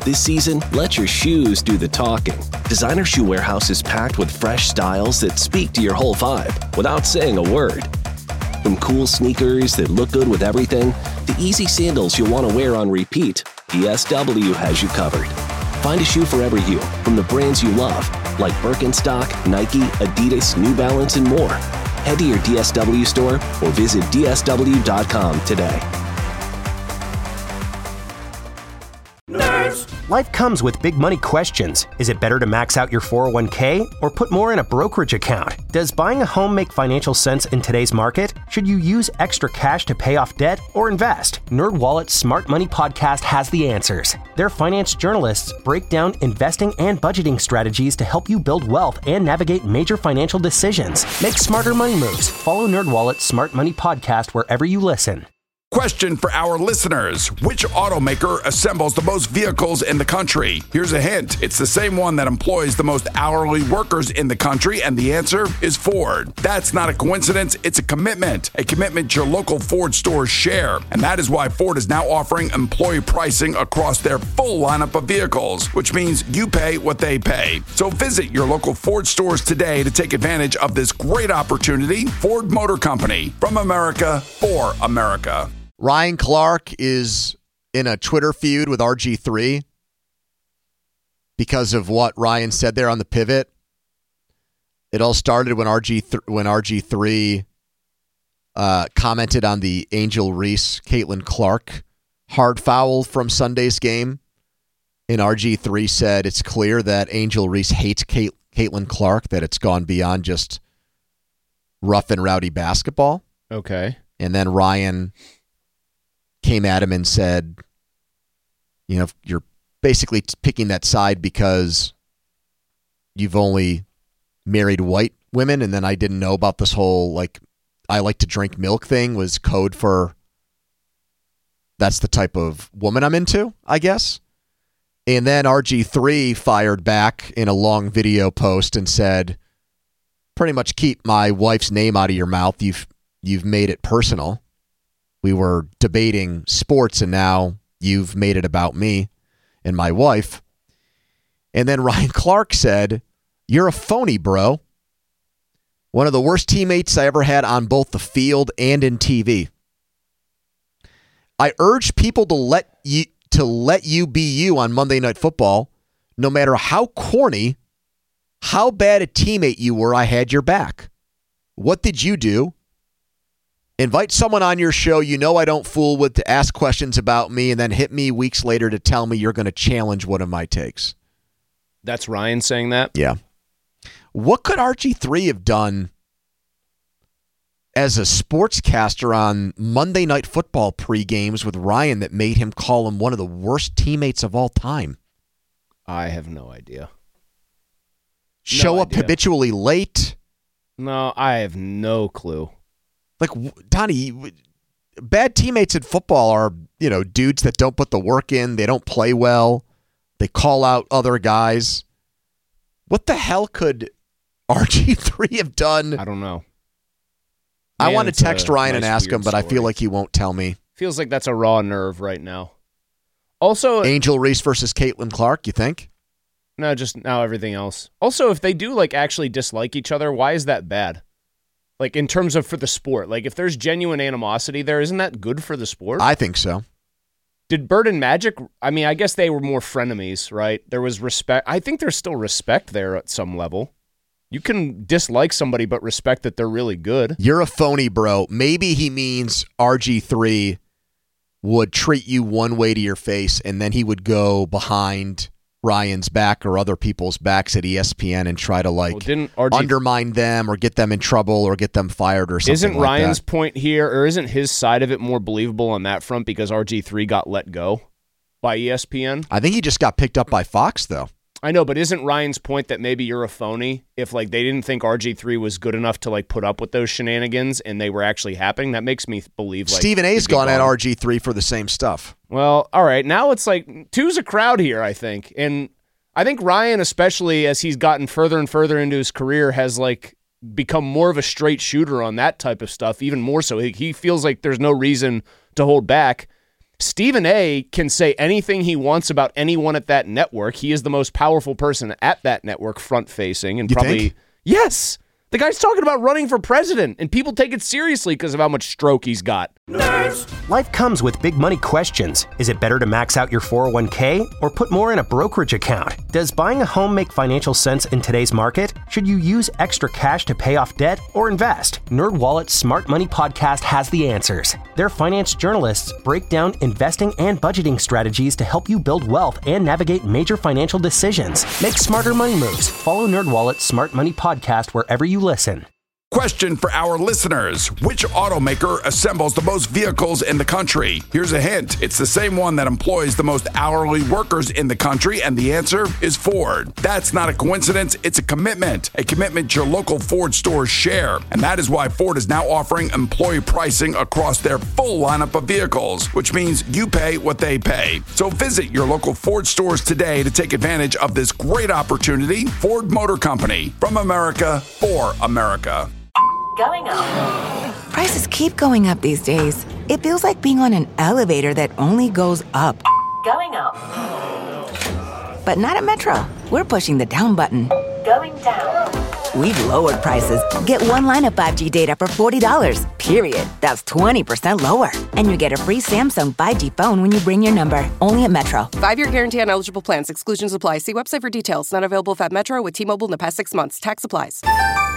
This season, let your shoes do the talking. Designer Shoe Warehouse is packed with fresh styles that speak to your whole vibe without saying a word. From cool sneakers that look good with everything, to easy sandals you'll want to wear on repeat, DSW has you covered. Find a shoe for every you, from the brands you love, like Birkenstock, Nike, Adidas, New Balance, and more. Head to your DSW store or visit dsw.com today. Life comes with big money questions. Is it better to max out your 401k or put more in a brokerage account? Does buying a home make financial sense in today's market? Should you use extra cash to pay off debt or invest? NerdWallet's Smart Money podcast has the answers. Their finance journalists break down investing and budgeting strategies to help you build wealth and navigate major financial decisions. Make smarter money moves. Follow NerdWallet's Smart Money podcast wherever you listen. Question for our listeners. Which automaker assembles the most vehicles in the country? Here's a hint. It's the same one that employs the most hourly workers in the country, and the answer is Ford. That's not a coincidence. It's a commitment your local Ford stores share. And that is why Ford is now offering employee pricing across their full lineup of vehicles, which means you pay what they pay. So visit your local Ford stores today to take advantage of this great opportunity. Ford Motor Company, from America for America. Ryan Clark is in a Twitter feud with RG3 because of what Ryan said there on the pivot. It all started when RG3 commented on the Angel Reese, Caitlin Clark hard foul from Sunday's game. And RG3 said it's clear that Angel Reese hates Caitlin Clark, that it's gone beyond just rough and rowdy basketball. Okay. And then Ryan came at him and said, you know, you're basically picking that side because you've only married white women, and then I didn't know about this whole, like, I like to drink milk thing was code for that's the type of woman I'm into, I guess. And then RG3 fired back in a long video post and said, pretty much keep my wife's name out of your mouth. You've made it personal. We were debating sports, and now you've made it about me and my wife. And then Ryan Clark said, you're a phony, bro. One of the worst teammates I ever had on both the field and in TV. I urge people to let you be you on Monday Night Football. No matter how corny, how bad a teammate you were, I had your back. What did you do? Invite someone on your show you know I don't fool with to ask questions about me, and then hit me weeks later to tell me you're going to challenge one of my takes. That's Ryan saying that? Yeah. What could RG3 have done as a sportscaster on Monday Night Football pre-games with Ryan that made him call him one of the worst teammates of all time? I have no idea. Show up habitually late? No, I have no clue. Like, Donnie, bad teammates in football are, you know, dudes that don't put the work in. They don't play well. They call out other guys. What the hell could RG3 have done? I don't know. I want to text Ryan and ask him, but I feel like he won't tell me. Feels like that's a raw nerve right now. Also, Angel Reese versus Caitlin Clark, you think? No, just now everything else. Also, if they do like actually dislike each other, why is that bad? Like, in terms of for the sport. Like, if there's genuine animosity there, isn't that good for the sport? I think so. Did Bird and Magic, I mean, I guess they were more frenemies, right? There was respect. I think there's still respect there at some level. You can dislike somebody but respect that they're really good. You're a phony, bro. Maybe he means RG3 would treat you one way to your face, and then he would go behind Ryan's back or other people's backs at ESPN and try to undermine them or get them in trouble or get them fired or something. Isn't like Ryan's that. point here, or isn't his side of it more believable on that front because RG3 got let go by ESPN? I think he just got picked up by Fox, though. I know, but isn't Ryan's point that maybe you're a phony if like they didn't think RG3 was good enough to like put up with those shenanigans and they were actually happening? That makes me believe like Stephen A's gone at RG3 for the same stuff. Well, all right, now it's like two's a crowd here, I think. And I think Ryan, especially as he's gotten further and further into his career, has like become more of a straight shooter on that type of stuff, even more so. He feels like there's no reason to hold back. Stephen A. can say anything he wants about anyone at that network. He is the most powerful person at that network, front-facing, and You probably think? Yes. The guy's talking about running for president, and people take it seriously because of how much stroke he's got. Life comes with big money questions. Is it better to max out your 401k or put more in a brokerage account? Does buying a home make financial sense in today's market? Should you use extra cash to pay off debt or invest? NerdWallet's Smart Money Podcast has the answers. Their finance journalists break down investing and budgeting strategies to help you build wealth and navigate major financial decisions. Make smarter money moves. Follow NerdWallet's Smart Money Podcast wherever you listen. Question for our listeners. Which automaker assembles the most vehicles in the country? Here's a hint. It's the same one that employs the most hourly workers in the country, and the answer is Ford. That's not a coincidence. It's a commitment your local Ford stores share. And that is why Ford is now offering employee pricing across their full lineup of vehicles, which means you pay what they pay. So visit your local Ford stores today to take advantage of this great opportunity. Ford Motor Company, from America for America. Going up. Prices keep going up these days. It feels like being on an elevator that only goes up. Going up. But not at Metro. We're pushing the down button. Going down. We've lowered prices. Get one line of 5G data for $40, period. That's 20% lower. And you get a free Samsung 5G phone when you bring your number. Only at Metro. 5-year guarantee on eligible plans. Exclusions apply. See website for details. Not available at Metro with T-Mobile in the past 6 months. Tax applies.